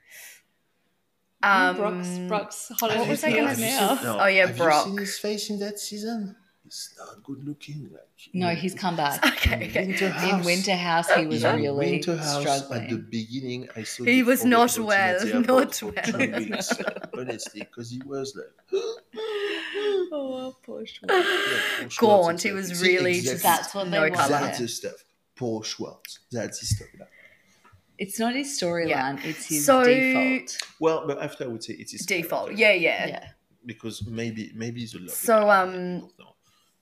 Um,
Brock's, Brock's hot
what
as
was
his
I gonna
heels
say?
now.
No,
Oh, yeah,
have
Brock.
you seen his face in that season? It's not good looking. Like
No,
in-
he's come back.
okay,
in
okay.
Winter
In
House.
Winter House, he was
In
really
Winter House at the
struggling.
beginning. I saw
He
the
was
photo
not
about him
well,
at the airport
not
for
well.
two weeks, honestly, because he was like,
Oh, poor Schwartz.
yeah, Paul Schwartz,
Gaunt. He
exactly.
was
See,
really
exactly.
just
That's what they
no
want.
colour.
That's the stuff. Paul Schwartz. That's his storyline.
It's not his storyline,
Yeah.
it's his
So-
default.
Well, but after I would say it's his
Default.
character,
Yeah, yeah.
Yeah.
because maybe maybe he's a lovely
So,
guy,
um,
I don't know.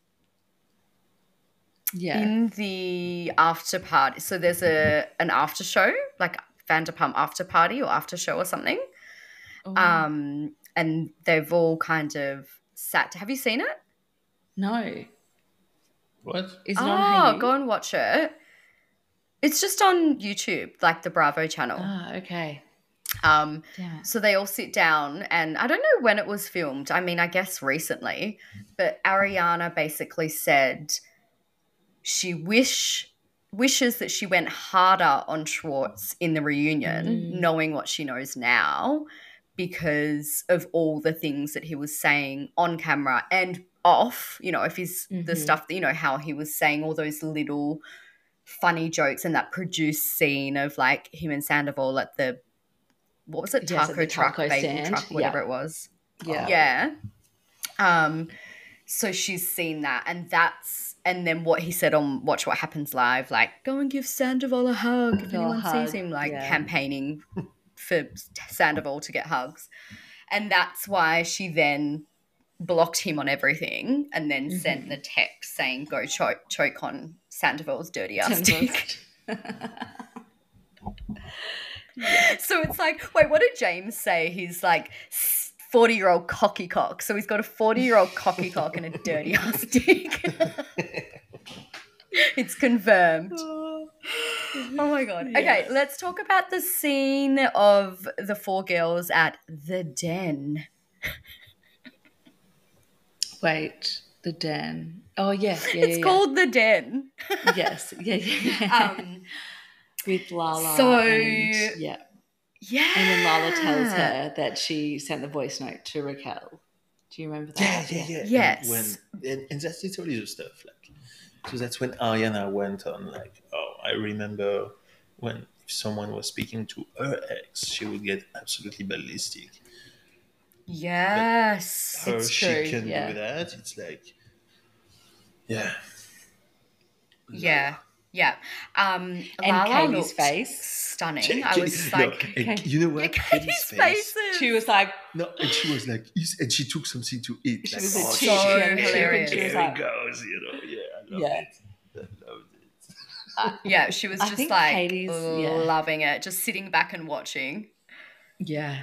Yeah.
In the after party, so there's a an after show, like Vanderpump after party or after show or something.
Oh,
Um, and they've all kind of sat. Have you seen it?
no.
What?
Is it
Oh,
on Hulu?
go and watch it. It's just on YouTube, like the Bravo channel.
Ah, okay.
Um,
Damn it.
so they all sit down, and I don't know when it was filmed. I mean, I guess recently, but Ariana basically said she wish wishes that she went harder on Schwartz in the reunion,
Mm.
knowing what she knows now, because of all the things that he was saying on camera and off. You know, if he's the
Mhm.
stuff that, you know, how he was saying all those little funny jokes and that produced scene of like him and Sandoval at the what was it,
Yes, at
taco
the
truck,
taco
bagel
stand.
truck, whatever
Yeah.
it was.
Yeah.
Yeah. Um, so she's seen that, and that's and then what he said on Watch What Happens Live, like go and give Sandoval a hug if
Oh,
anyone
hug,
sees him, like
yeah.
campaigning for Sandoval to get hugs, and that's why she then blocked him on everything, and then
Mm-hmm.
sent the text saying go choke choke on Sandoval's dirty ass dick. So it's like, wait, what did James say? He's like forty-year-old cocky cock. So he's got a forty-year-old cocky cock and a dirty ass dick. It's confirmed. Oh my God. Okay, let's talk about the scene of the four girls at the den.
Wait, The Den. Oh, yeah. yeah
It's
yeah,
called The Den.
Yeah. Yes. Yeah, yeah, yeah.
Um,
With Lala.
so,
and, yeah.
yeah.
And then Lala tells her that she sent the voice note to Raquel. Do you remember
Yeah,
that?
yeah, yeah.
Yes.
And, when, and, and that's literally the stuff. Like, so that's when Ariana went on, like, oh, I remember when if someone was speaking to her ex, she would get absolutely ballistic.
Yes.
Her,
It's
she
true,
can
yeah.
do that. It's like, yeah.
Yeah. Yeah. Um,
And
Lala
Katie's
looked
face.
stunning. I was just
no,
like,
and
Kate-
you know
yeah,
what?
Katie's faces.
She was like,
No, and she was like, "Is-" and she took something to eat.
She
like,
was a
oh,
chick.
so
She had a chick and
hilarious.
she was
There
like,
it goes, you know. Yeah, I love
Yeah.
it. I loved it.
uh,
Yeah, she was
I
just
think
like
Katie's- yeah.
loving it, just sitting back and watching.
yeah.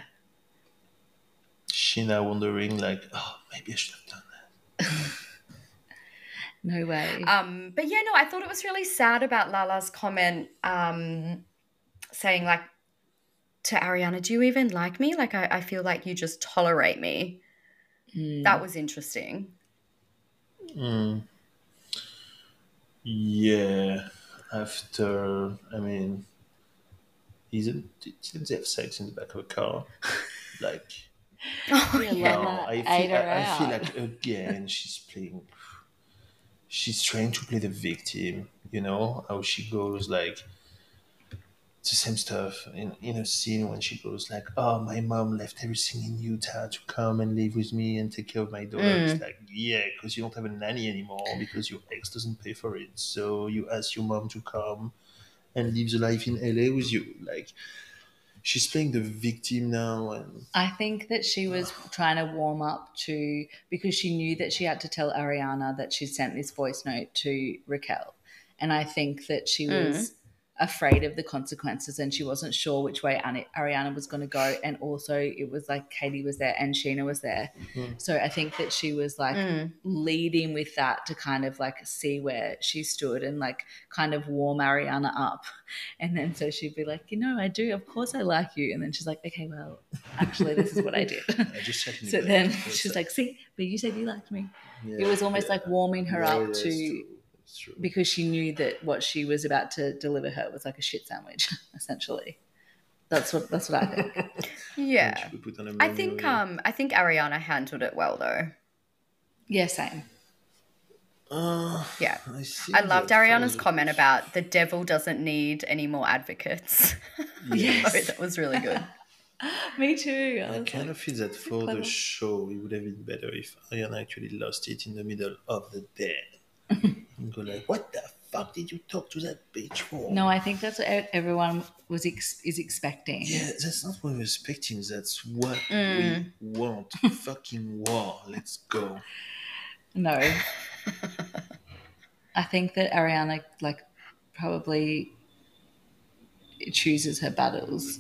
Sheena wondering, like, oh, maybe I should have done that.
No way.
Um, but yeah, no, I thought it was really sad about Lala's comment um, saying like to Ariana, do you even like me? Like, I, I feel like you just tolerate me.
Mm.
That was interesting.
Mm. Yeah. After, I mean, isn't didn't they have sex in the back of a car? Like,
Oh,
Yeah,
yeah.
no,
Lala
I
ate
feel,
her
I, I feel
out.
like again she's playing. She's trying to play the victim. You know how she goes like. It's the same stuff in, in a scene when she goes like, oh, my mom left everything in Utah to come and live with me and take care of my daughter.
Mm.
It's like, yeah, because you don't have a nanny anymore because your ex doesn't pay for it. So you ask your mom to come and live the life in L A with you. Like, she's playing the victim now. And
I think that she was trying to warm up to, because she knew that she had to tell Ariana that she sent this voice note to Raquel. And I think that she was afraid of the consequences and she wasn't sure which way Ani- Ariana was going to go. And also it was like Katie was there and Sheena was there.
Mhm.
So I think that she was like
Mm.
leading with that to kind of like see where she stood and like kind of warm Ariana up. And then so she'd be like, you know, I do, of course I like you. And then she's like, okay, well, actually this is what I did.
I just sat in the
So
back.
then
That's
she's
it.
like, see, but you said you liked me.
Yeah,
It was almost
yeah.
like warming her
Yeah,
up
that's
to,
true. That's true.
because she knew that what she was about to deliver her was like a shit sandwich, essentially. That's what that's what I think.
Yeah.
She could put on a
I
menu,
think
yeah.
um I think Ariana handled it well though.
Yeah, same.
Uh,
Yeah.
I, see
I loved
that
Ariana's
for-
comment about the devil doesn't need any more advocates.
Yes.
Oh, that was really good.
Me too. I
I
was
kind
like,
of feel that
so
for
clever.
the show, it would have been better if Ariana actually lost it in the middle of the day. And go like, what the fuck did you talk to that bitch for?
No, I think that's what e- everyone was ex- is expecting.
Yeah, that's not what we're expecting. That's what
Mm.
we want. Fucking war. Let's go.
No. I think that Ariana like probably chooses her battles.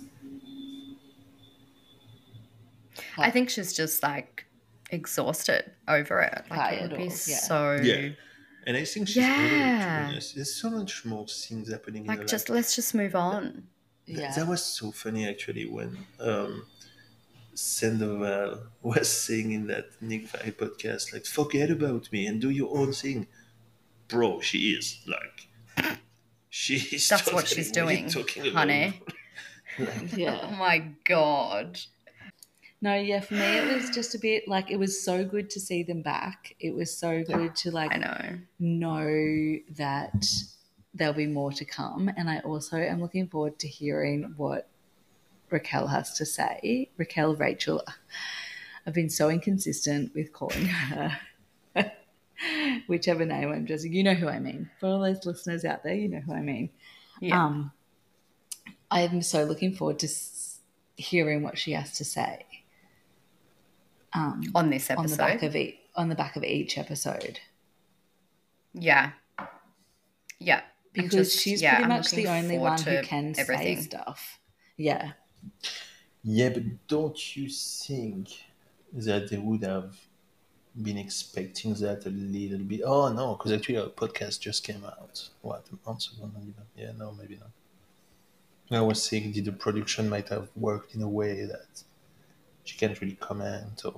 I think she's just like exhausted over it. Like
Tired
it would
or-
be
yeah.
so
Yeah. And I think she's over it, to be
Yeah.
honest. There's so much more things happening in her
like
life.
just let's just move on.
Th-
Yeah.
That was so funny actually when um, Sandoval was saying in that Nick Five podcast, like, forget about me and do your own thing. Bro, she is. Like, she is
That's what
totally-
she's
are you
doing,
talking about?
honey.
Like,
Oh
Yeah.
my god.
No, yeah, for me it was just a bit like it was so good to see them back. It was so good to like
I know.
know that there'll be more to come. And I also am looking forward to hearing what Raquel has to say. Raquel, Rachel, I've been so inconsistent with calling her whichever name I'm just, you know who I mean. For all those listeners out there, you know who I mean.
Yeah.
Um, I'm so looking forward to s- hearing what she has to say um,
on this
on
episode.
the back of e- on the back of each episode.
Yeah. Yeah. I'm
Because
just-
she's
yeah,
pretty
I'm
much the
looking
only
forward
one who
to
can
everything.
say stuff. Yeah.
yeah, but don't you think that they would have been expecting that a little bit? Oh, no, because actually our podcast just came out. What, a month ago? Maybe not. Yeah, no, maybe not. I was saying, did the production might have worked in a way that she can't really comment or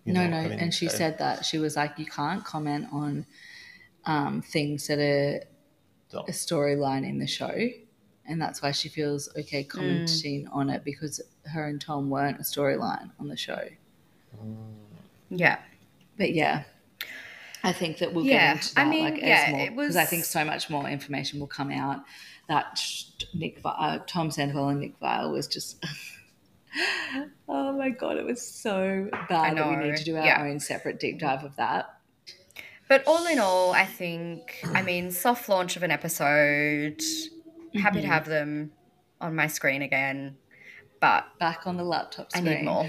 you
no,
know,
no.
I mean,
And she
uh,
said that she was like, you can't comment on um, things that are
don't.
a storyline in the show. And that's why she feels okay commenting on it, because her and Tom weren't a storyline on the show.
Yeah.
But yeah, I think that we'll
Yeah,
get into
I
that
mean,
like
yeah,
as more,
it
because
was-
I think so much more information will come out that Nick, uh, Tom Sandoval and Nick Vile was just, oh my God, it was so bad that we
know,
need to do our
yeah.
own separate deep dive of that.
But all in all, I think, I mean, soft launch of an episode. Happy to have them on my screen again, but
Back on the laptop
I
screen.
need more.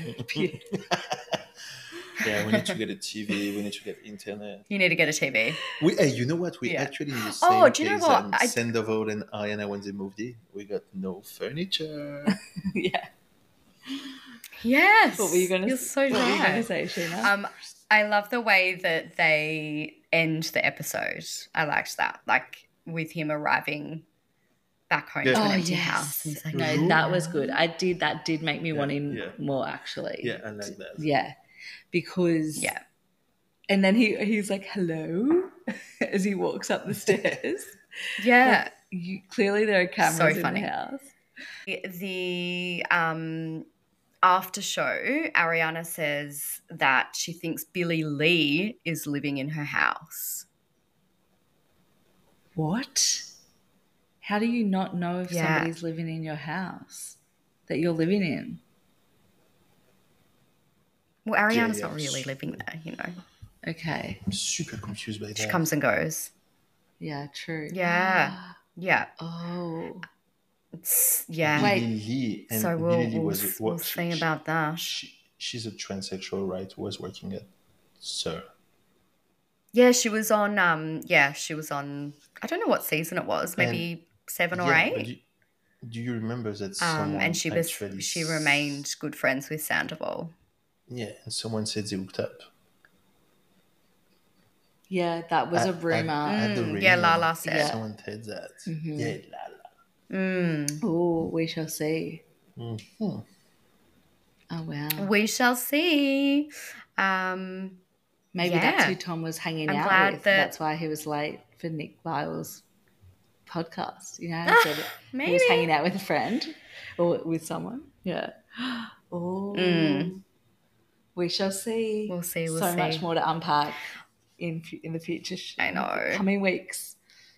Yeah, we need to get a T V. We need to get internet.
You need to get a T V.
We, hey, you know what? We
Yeah.
actually in the same
Oh, do you know
case
what?
than
I-
Sandoval and Ariana when they moved in. We got no furniture.
Yeah.
Yes.
What were you going to
You're so
What were you going to
right.
say, Sheena?
Um, I love the way that they end the episode. I liked that, like with him arriving back home
Yeah.
to an
Oh,
empty
yes.
house. And he's like,
No, that was good. I did. That did make me want him
yeah.
more, actually.
Yeah, I like that.
Yeah, because
yeah,
and then he he's like, "Hello," as he walks up the stairs.
yeah.
You, clearly, there are cameras
So
in
funny.
the house.
The um, after show, Ariana says that she thinks Billy Lee is living in her house.
What? How do you not know if
Yeah.
somebody's living in your house that you're living in?
Well, Ariana's
yeah,
not really
it's-
living there, you know.
Okay.
I'm super confused by that.
She comes and goes.
Yeah. True.
Yeah. Yeah.
Oh.
It's, yeah.
Wait.
Billy Lee and
so we'll,
Billy Lee
we'll,
was a-
we'll
what-
see
she-
about that.
She, she's a transsexual, right? Who was working at Sir.
Yeah, she was on, um, yeah, she was on, I don't know what season it was, maybe seven or
Yeah, but
eight.
Do, do you remember that
Um,
someone
and she was,
actually
she
s-
remained good friends with Sandoval.
Yeah, and someone said they hooked up.
Yeah, that was a
At- at-
rumor.
at the
Mm, yeah,
reunion,
Lala said.
Yeah.
Someone said that.
Mhm.
Yeah, Lala.
Mm.
Oh, we shall see.
Mhm.
Oh wow.
We shall see. Um,
Maybe
Yeah.
that's who Tom was hanging
I'm
out
glad
with.
that-
That's why he was late for Nick Vile's podcast. You know, he said he was
maybe.
hanging out with a friend or with someone. Yeah. Oh,
Mm.
we shall see.
We'll see, we'll
so
see.
much more to unpack in fu- in the future. sh-
I know.
Coming weeks.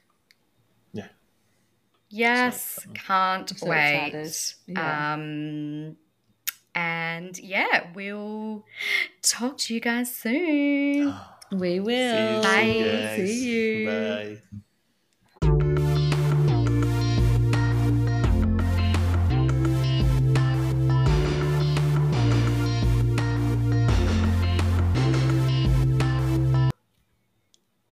Yes,
So,
can't
I'm so
wait.
excited. Yeah.
Um, and yeah, we'll talk to you guys soon.
We will.
See you soon, guys.
See